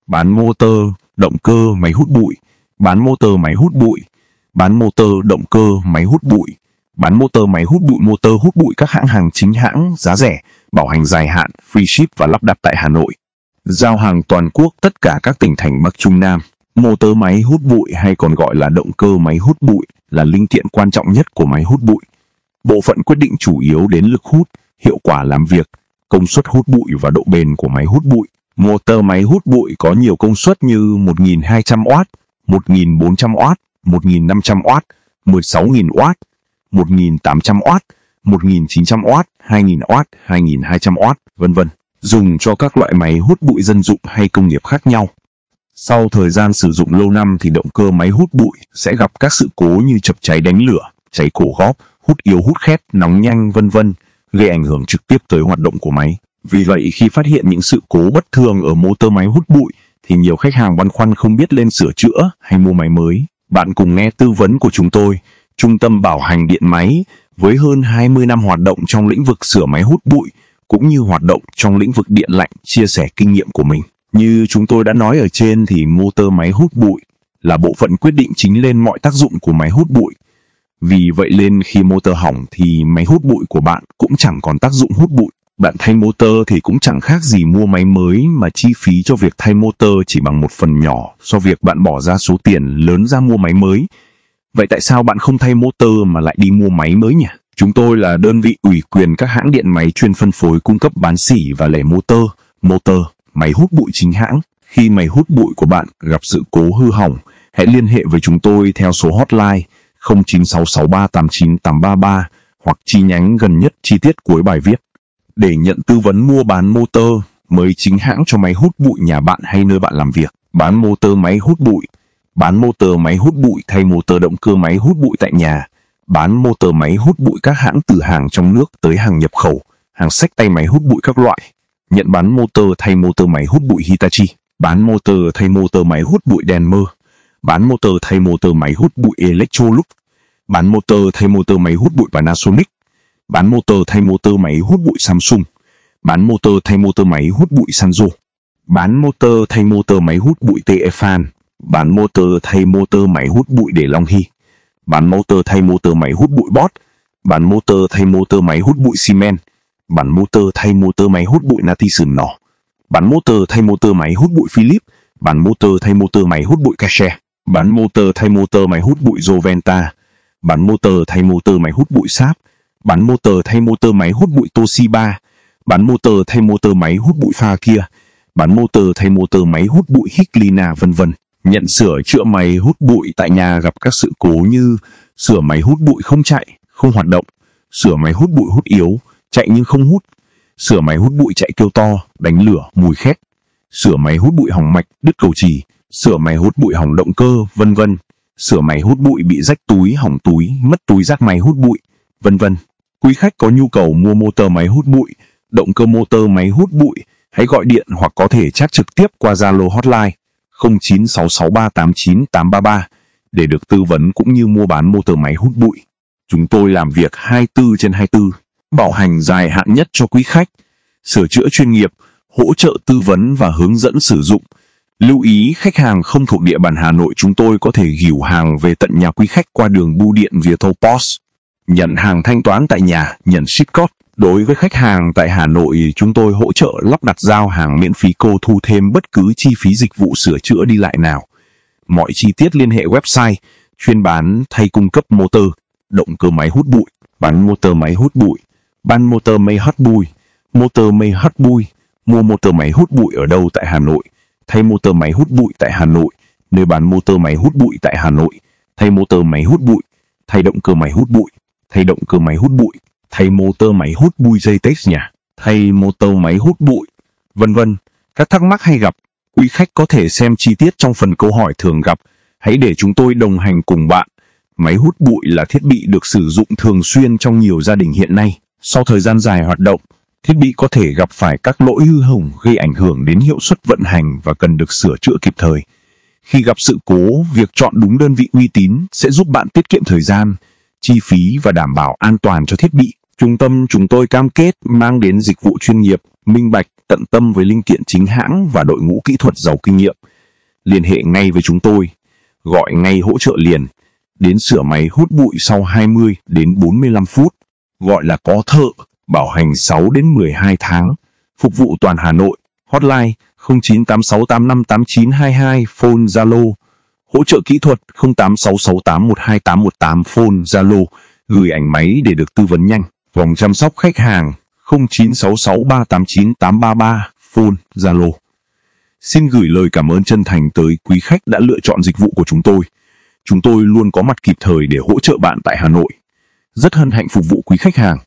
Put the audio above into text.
bán motor, động cơ, máy hút bụi, bán motor, máy hút bụi, bán motor, động cơ, máy hút bụi, bán motor, máy hút bụi, motor hút bụi các hãng hàng chính hãng, giá rẻ, bảo hành dài hạn, free ship và lắp đặt tại Hà Nội. Giao hàng toàn quốc tất cả các tỉnh thành Bắc Trung Nam. Motor máy hút bụi hay còn gọi là động cơ máy hút bụi là linh kiện quan trọng nhất của máy hút bụi. Bộ phận quyết định chủ yếu đến lực hút, hiệu quả làm việc, công suất hút bụi và độ bền của máy hút bụi. Motor máy hút bụi có nhiều công suất như 1.200W, 1.400W, 1.500W, 16.000W, 1.800W, 1.900W, 2.000W, 2.200W, vân vân, dùng cho các loại máy hút bụi dân dụng hay công nghiệp khác nhau. Sau thời gian sử dụng lâu năm thì động cơ máy hút bụi sẽ gặp các sự cố như chập cháy đánh lửa, cháy cổ góp, hút yếu hút khét, nóng nhanh vân vân, gây ảnh hưởng trực tiếp tới hoạt động của máy. Vì vậy khi phát hiện những sự cố bất thường ở motor máy hút bụi thì nhiều khách hàng băn khoăn không biết lên sửa chữa hay mua máy mới. Bạn cùng nghe tư vấn của chúng tôi, Trung tâm Bảo hành Điện máy, với hơn 20 năm hoạt động trong lĩnh vực sửa máy hút bụi cũng như hoạt động trong lĩnh vực điện lạnh, chia sẻ kinh nghiệm của mình. Như chúng tôi đã nói ở trên thì motor máy hút bụi là bộ phận quyết định chính lên mọi tác dụng của máy hút bụi. Vì vậy nên khi motor hỏng thì máy hút bụi của bạn cũng chẳng còn tác dụng hút bụi. Bạn thay motor thì cũng chẳng khác gì mua máy mới, mà chi phí cho việc thay motor chỉ bằng một phần nhỏ so việc bạn bỏ ra số tiền lớn ra mua máy mới. Vậy tại sao bạn không thay motor mà lại đi mua máy mới nhỉ? Chúng tôi là đơn vị ủy quyền các hãng điện máy chuyên phân phối, cung cấp, bán sỉ và lẻ motor, máy hút bụi chính hãng. Khi máy hút bụi của bạn gặp sự cố hư hỏng, hãy liên hệ với chúng tôi theo số hotline 0966389833 hoặc chi nhánh gần nhất, chi tiết cuối bài viết. Để nhận tư vấn mua bán motor mới chính hãng cho máy hút bụi nhà bạn hay nơi bạn làm việc. Bán motor máy hút bụi, bán motor máy hút bụi thay motor động cơ máy hút bụi tại nhà, bán motor máy hút bụi các hãng từ hàng trong nước tới hàng nhập khẩu, hàng xách tay máy hút bụi các loại. Nhận bán motor thay motor máy hút bụi Hitachi, bán motor thay motor máy hút bụi Denmer, bán motor thay motor máy hút bụi Electrolux, bán motor thay motor máy hút bụi Panasonic, bán motor thay motor máy hút bụi Samsung, bán motor thay motor máy hút bụi Sanyo, bán motor thay motor máy hút bụi Tefal, bán motor thay motor máy hút bụi để Long Hy, bán motor thay motor máy hút bụi Bosch, bán motor thay motor máy hút bụi Siemens, bán motor thay motor máy hút bụi Natison nỏ, bán motor thay motor máy hút bụi Philips, bán motor thay motor máy hút bụi Cashe, bán motor thay motor máy hút bụi Joventa, bán motor thay motor máy hút bụi Sharp, bán motor thay motor máy hút bụi Toshiba, bán motor thay motor máy hút bụi Pha kia, bán motor thay motor máy hút bụi Hicklina vân vân. Nhận sửa chữa máy hút bụi tại nhà gặp các sự cố như sửa máy hút bụi không chạy, không hoạt động, sửa máy hút bụi hút yếu, chạy nhưng không hút, sửa máy hút bụi chạy kêu to, đánh lửa, mùi khét, sửa máy hút bụi hỏng mạch, đứt cầu chì, sửa máy hút bụi hỏng động cơ, vân vân, sửa máy hút bụi bị rách túi, hỏng túi, mất túi rác máy hút bụi, vân vân. Quý khách có nhu cầu mua motor máy hút bụi, động cơ motor máy hút bụi, hãy gọi điện hoặc có thể chat trực tiếp qua Zalo hotline 0966389833 để được tư vấn cũng như mua bán motor máy hút bụi. Chúng tôi làm việc 24/24, bảo hành dài hạn nhất cho quý khách, sửa chữa chuyên nghiệp, hỗ trợ tư vấn và hướng dẫn sử dụng. Lưu ý khách hàng không thuộc địa bàn Hà Nội chúng tôi có thể gửi hàng về tận nhà quý khách qua đường bưu điện Viettel Post. Nhận hàng thanh toán tại nhà, nhận ship code. Đối với khách hàng tại Hà Nội, chúng tôi hỗ trợ lắp đặt giao hàng miễn phí, cô thu thêm bất cứ chi phí dịch vụ sửa chữa đi lại nào. Mọi chi tiết liên hệ website chuyên bán thay cung cấp motor, động cơ máy hút bụi, bán motor máy hút bụi, bán motor máy hút bụi, motor máy hút bụi, mua motor máy hút bụi ở đâu tại Hà Nội, thay motor máy hút bụi tại Hà Nội, nơi bán motor máy hút bụi tại Hà Nội, thay motor máy hút bụi, thay động cơ máy hút bụi, thay động cơ máy hút bụi, thay motor máy hút bụi J-Tex nhà, thay motor máy hút bụi, vân vân. Các thắc mắc hay gặp, quý khách có thể xem chi tiết trong phần câu hỏi thường gặp. Hãy để chúng tôi đồng hành cùng bạn. Máy hút bụi là thiết bị được sử dụng thường xuyên trong nhiều gia đình hiện nay. Sau thời gian dài hoạt động, thiết bị có thể gặp phải các lỗi hư hỏng gây ảnh hưởng đến hiệu suất vận hành và cần được sửa chữa kịp thời. Khi gặp sự cố, việc chọn đúng đơn vị uy tín sẽ giúp bạn tiết kiệm thời gian, chi phí và đảm bảo an toàn cho thiết bị. Trung tâm chúng tôi cam kết mang đến dịch vụ chuyên nghiệp, minh bạch, tận tâm với linh kiện chính hãng và đội ngũ kỹ thuật giàu kinh nghiệm. Liên hệ ngay với chúng tôi, gọi ngay hỗ trợ liền, đến sửa máy hút bụi sau 20 đến 45 phút, gọi là có thợ, bảo hành 6 đến 12 tháng, phục vụ toàn Hà Nội, hotline 0986858922, phone Zalo, hỗ trợ kỹ thuật 0866812818, phone Zalo, gửi ảnh máy để được tư vấn nhanh, vòng chăm sóc khách hàng 0966389833, phone Zalo. Xin gửi lời cảm ơn chân thành tới quý khách đã lựa chọn dịch vụ của chúng tôi. Chúng tôi luôn có mặt kịp thời để hỗ trợ bạn tại Hà Nội. Rất hân hạnh phục vụ quý khách hàng.